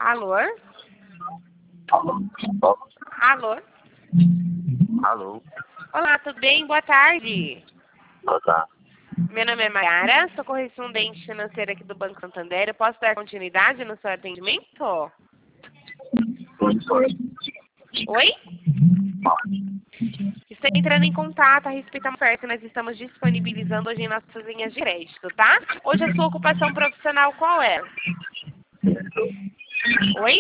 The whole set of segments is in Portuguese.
Alô? Alô? Alô? Alô? Olá, tudo bem? Boa tarde. Boa tarde. Meu nome é Mayara, sou correspondente financeira aqui do Banco Santander. Eu posso dar continuidade no seu atendimento? Oi? Estou entrando em contato a respeito da oferta que nós estamos disponibilizando hoje em nossas linhas de crédito, tá? Hoje a sua ocupação profissional qual é? Oi?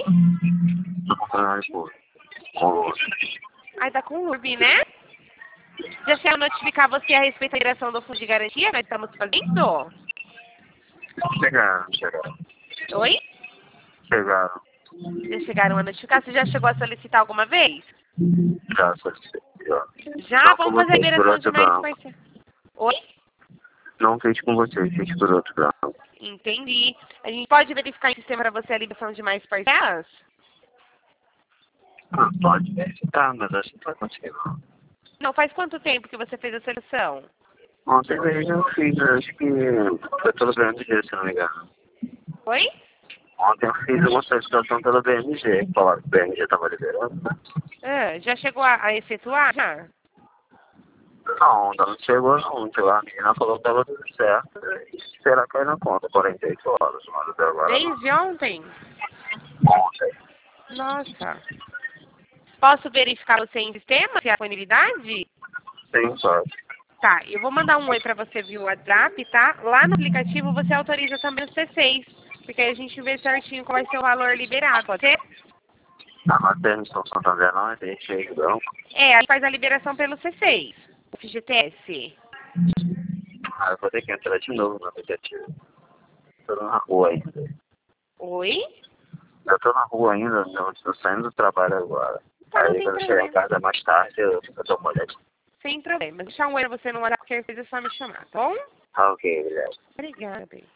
Ai, tá com o Urbi, né? Já chegou a notificar você a respeito da direção do fundo de garantia que nós estamos fazendo? Chegaram. Oi? Chegaram. Já chegaram a notificar? Você já chegou a solicitar alguma vez? Já solicitei. Já? Só Vamos como fazer a fiz por liberação de outro mais banco. parcelas. Oi? Não fiz com você, fiz por outro banco. Entendi. A gente pode verificar em sistema para você a liberação de mais parcelas? Ah, pode verificar, mas acho que não vai conseguir não. Não, faz quanto tempo que você fez a seleção? Ontem mesmo eu fiz, acho que foi pelo BMG, se não me engano. Oi? Ontem eu fiz uma solicitação pelo BMG, falaram que o BMG estava liberando. Ah, já chegou a efetuar? Já? Não, ainda não chegou não. A menina falou que estava tudo certo. Será que aí na conta? 48 horas, mas até agora não. Desde ontem? Ontem. Nossa. Posso verificar você em sistema, se há disponibilidade? Sim, pode. Tá, eu vou mandar um oi pra você via WhatsApp, tá? Lá no aplicativo você autoriza também o C6, porque aí a gente vê certinho qual vai ser o valor liberado, pode ser? Não, mas tem São Santander não, é deixa aí, não. É, a gente faz a liberação pelo C6, o FGTS. Ah, eu vou ter que entrar de novo no aplicativo. Tô na rua ainda. Oi? Eu tô na rua ainda, eu tô saindo do trabalho agora. Tá, não Aí tem quando eu chegar em problema. casa mais tarde, eu dou uma olhada. Sem problema. Deixar um oi pra você no WhatsApp, qualquer coisa é só me chamar, tá bom? Ah, ok, beleza. Obrigada, bem.